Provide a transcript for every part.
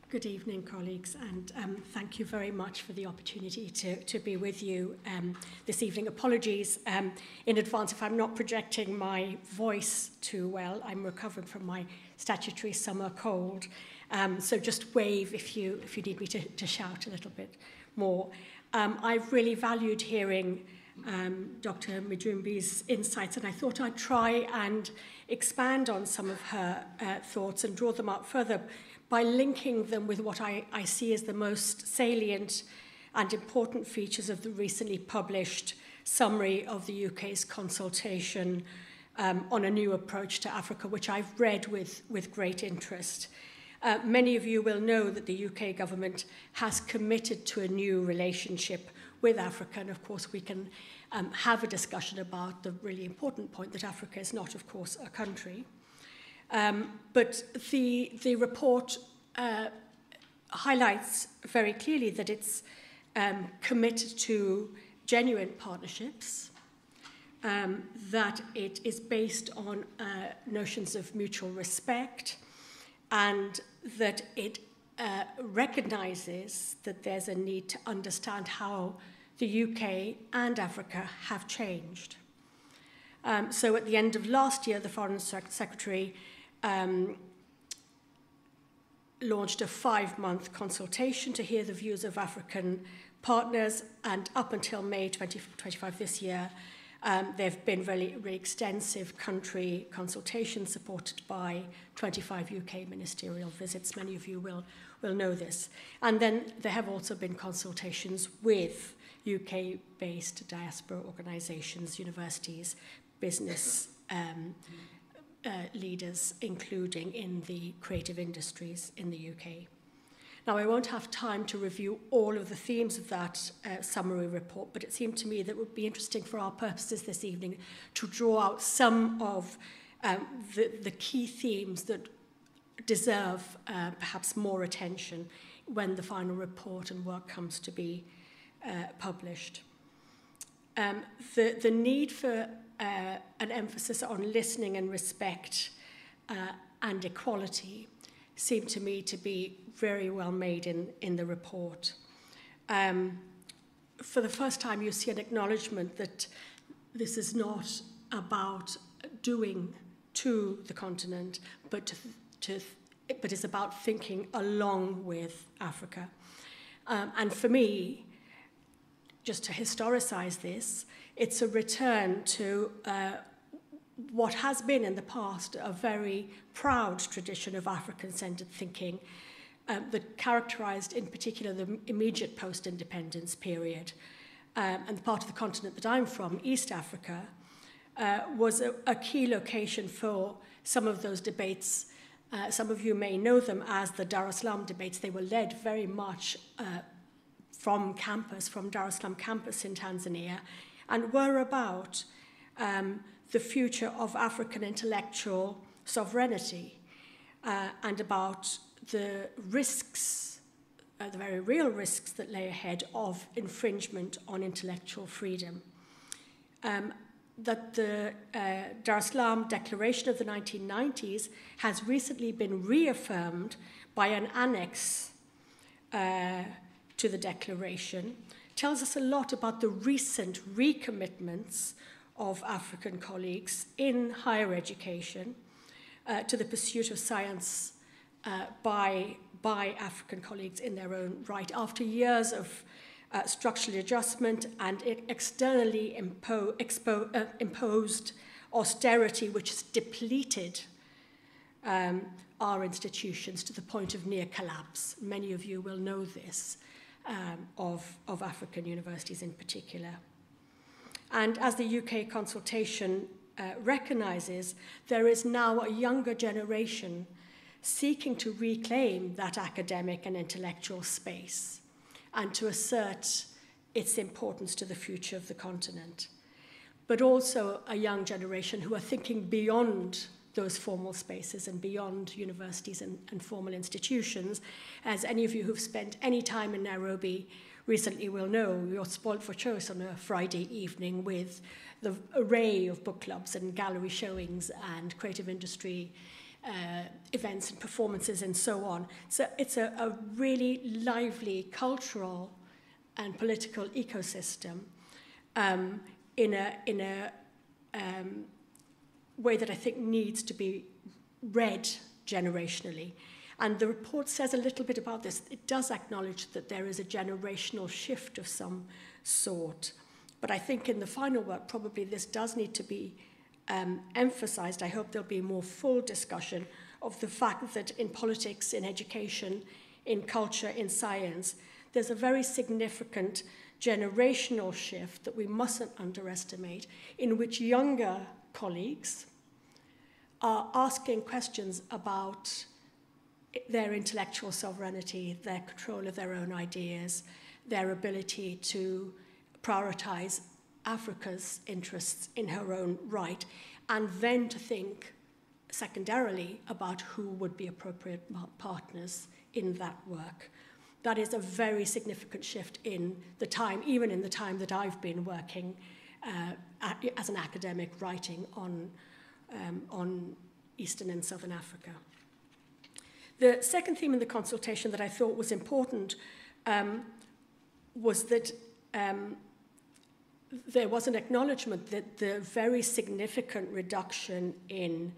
Good evening, colleagues, and thank you very much for the opportunity to be with you this evening. Apologies in advance if I'm not projecting my voice too well. I'm recovering from my statutory summer cold, so just wave if you need me to shout a little bit more. I've really valued hearing Dr. Mujumbi's insights, and I thought I'd try and expand on some of her thoughts and draw them out further by linking them with what I see as the most salient and important features of the recently published summary of the UK's consultation on a new approach to Africa, which I've read with great interest. Many of you will know that the UK government has committed to a new relationship with Africa, and of course we can have a discussion about the really important point that Africa is not, of course, a country. But the report highlights very clearly that it's committed to genuine partnerships, that it is based on notions of mutual respect, and that it recognises that there's a need to understand how the UK and Africa have changed. So at the end of last year, the Foreign Secretary launched a 5-month consultation to hear the views of African partners, and up until May 2025 this year, there have been really extensive country consultations supported by 25 UK ministerial visits. Many of you will know this. And then there have also been consultations with UK-based diaspora organisations, universities, business leaders, including in the creative industries in the UK. Now, I won't have time to review all of the themes of that summary report, but it seemed to me that it would be interesting for our purposes this evening to draw out some of the key themes that deserve perhaps more attention when the final report and work comes to be published. The need for an emphasis on listening and respect and equality seemed to me to be very well made in the report. For the first time, you see an acknowledgement that this is not about doing to the continent, but it's about thinking along with Africa. And for me, just to historicize this, it's a return to what has been in the past a very proud tradition of African-centered thinking that characterized in particular the immediate post-independence period. And the part of the continent that I'm from, East Africa, was a key location for some of those debates. Some of you may know them as the Dar es Salaam debates. They were led very much from Dar es Salaam campus in Tanzania, and were about the future of African intellectual sovereignty and about the risks, the very real risks that lay ahead of infringement on intellectual freedom. That the Dar es Salaam Declaration of the 1990s has recently been reaffirmed by an annex to the declaration tells us a lot about the recent recommitments of African colleagues in higher education to the pursuit of science by African colleagues in their own right, after years of structural adjustment and externally imposed austerity, which has depleted our institutions to the point of near collapse. Many of you will know this, of African universities in particular. And as the UK consultation recognises, there is now a younger generation seeking to reclaim that academic and intellectual space and to assert its importance to the future of the continent, but also a young generation who are thinking beyond those formal spaces and beyond universities and formal institutions. As any of you who've spent any time in Nairobi recently will know, you're spoiled for choice on a Friday evening with the array of book clubs and gallery showings and creative industry events and performances and so on. So it's a really lively cultural and political ecosystem in a way that I think needs to be read generationally. And the report says a little bit about this. It does acknowledge that there is a generational shift of some sort. But I think in the final work, probably this does need to be emphasized. I hope there'll be more full discussion of the fact that in politics, in education, in culture, in science, there's a very significant generational shift that we mustn't underestimate, in which younger colleagues are asking questions about their intellectual sovereignty, their control of their own ideas, their ability to prioritize Africa's interests in her own right, and then to think secondarily about who would be appropriate partners in that work. That is a very significant shift in the time, even in the time that I've been working as an academic writing on Eastern and Southern Africa. The second theme in the consultation that I thought was important was that there was an acknowledgement that the very significant reduction in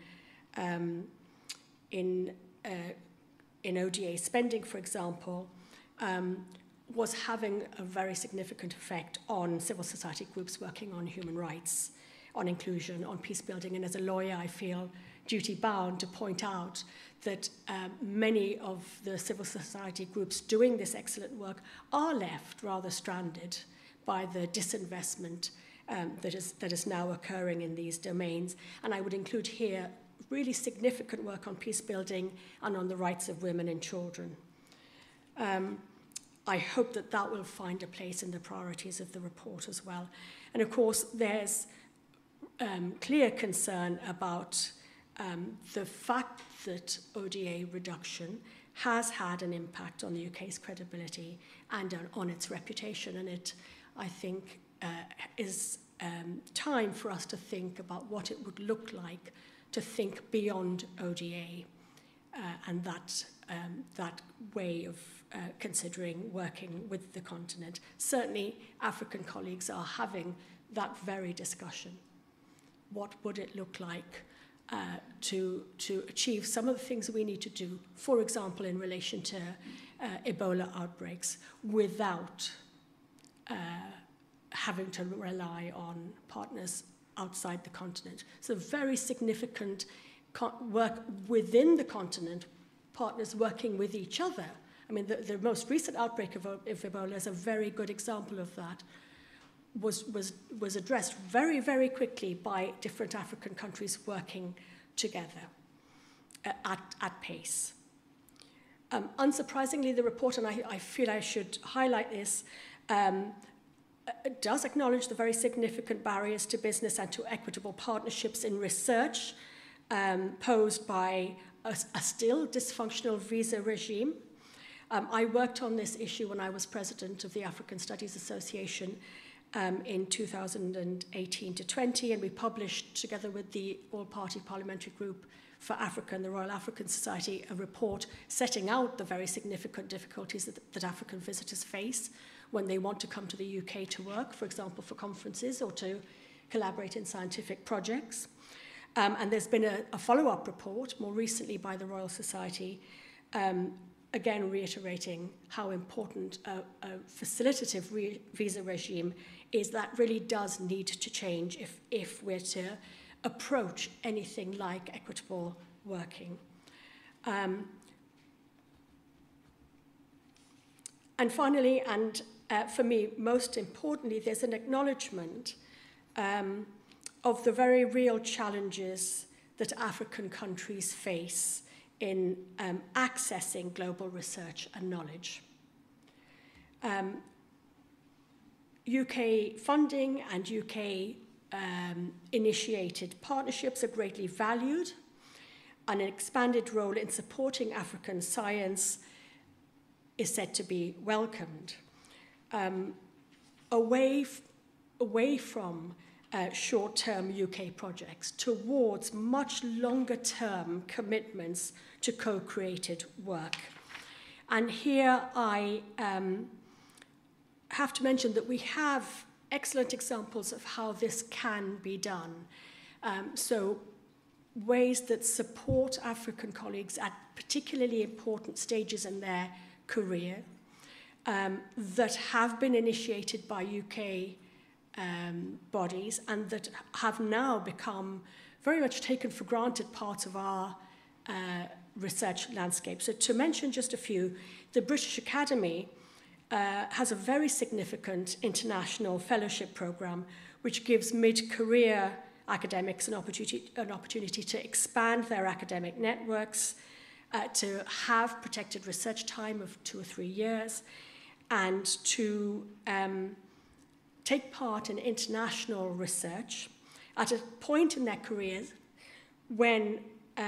ODA spending, for example, was having a very significant effect on civil society groups working on human rights, on inclusion, on peace building. And as a lawyer, I feel duty-bound to point out that many of the civil society groups doing this excellent work are left rather stranded by the disinvestment that is now occurring in these domains. And I would include here really significant work on peace building and on the rights of women and children. I hope that that will find a place in the priorities of the report as well. And of course, there's clear concern about the fact that ODA reduction has had an impact on the UK's credibility and on its reputation. And it, I think, is time for us to think about what it would look like to think beyond ODA and that way of considering working with the continent. Certainly, African colleagues are having that very discussion. What would it look like to achieve some of the things we need to do, for example, in relation to Ebola outbreaks, without having to rely on partners outside the continent? So very significant work within the continent, partners working with each other. I mean, the most recent outbreak of Ebola is a very good example of that. Was addressed very, very quickly by different African countries working together at pace. Unsurprisingly, the report, and I feel I should highlight this, does acknowledge the very significant barriers to business and to equitable partnerships in research posed by a still dysfunctional visa regime. I worked on this issue when I was president of the African Studies Association in 2018 to 20, and we published, together with the All-Party Parliamentary Group for Africa and the Royal African Society, a report setting out the very significant difficulties that African visitors face when they want to come to the UK to work, for example, for conferences or to collaborate in scientific projects. And there's been a follow-up report, more recently by the Royal Society, again reiterating how important a facilitative visa regime is. That really does need to change if we're to approach anything like equitable working. And finally, and for me most importantly, there's an acknowledgement of the very real challenges that African countries face in accessing global research and knowledge. UK funding and UK initiated partnerships are greatly valued, and an expanded role in supporting African science is said to be welcomed. Away from short-term UK projects towards much longer-term commitments to co-created work. And here I have to mention that we have excellent examples of how this can be done. So ways that support African colleagues at particularly important stages in their career, that have been initiated by UK bodies and that have now become very much taken for granted parts of our research landscape. So to mention just a few, the British Academy has a very significant international fellowship program which gives mid-career academics an opportunity to expand their academic networks, to have protected research time of 2 or 3 years, and to take part in international research at a point in their careers when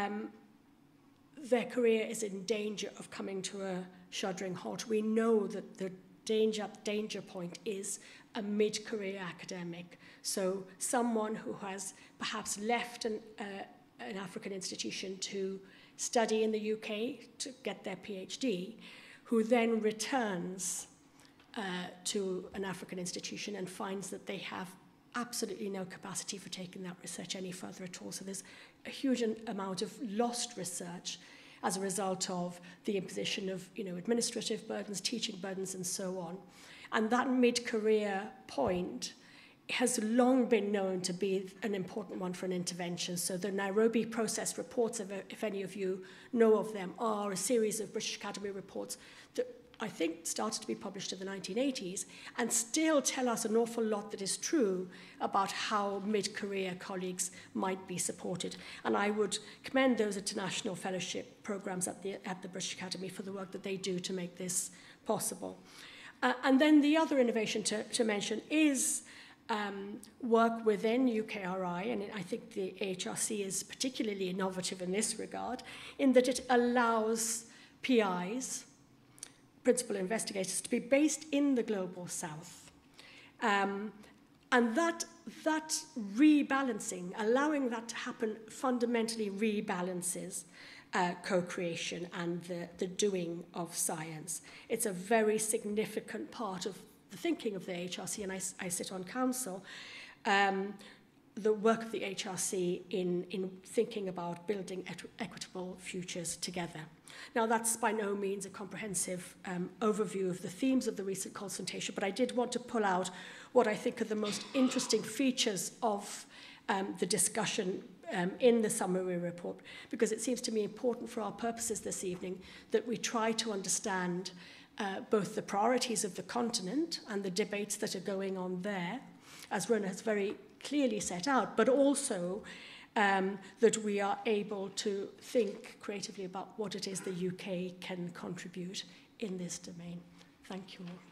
their career is in danger of coming to a shuddering halt. We know that the danger point is a mid-career academic. So someone who has perhaps left an African institution to study in the UK to get their PhD, who then returns to an African institution and finds that they have absolutely no capacity for taking that research any further at all. So there's a huge amount of lost research as a result of the imposition of administrative burdens, teaching burdens, and so on. And that mid-career point has long been known to be an important one for an intervention. So the Nairobi process reports, if any of you know of them, are a series of British Academy reports that I think started to be published in the 1980s and still tell us an awful lot that is true about how mid-career colleagues might be supported. And I would commend those international fellowship programs at the British Academy for the work that they do to make this possible. And then the other innovation to mention is work within UKRI, and I think the AHRC is particularly innovative in this regard, in that it allows PIs, principal investigators, to be based in the Global South. And that rebalancing, allowing that to happen, fundamentally rebalances co-creation and the doing of science. It's a very significant part of the thinking of the HRC, and I sit on council, the work of the HRC in thinking about building equitable futures together. Now, that's by no means a comprehensive overview of the themes of the recent consultation, but I did want to pull out what I think are the most interesting features of the discussion in the summary report, because it seems to me important for our purposes this evening that we try to understand both the priorities of the continent and the debates that are going on there, as Rona has very clearly set out, but also that we are able to think creatively about what it is the UK can contribute in this domain. Thank you all.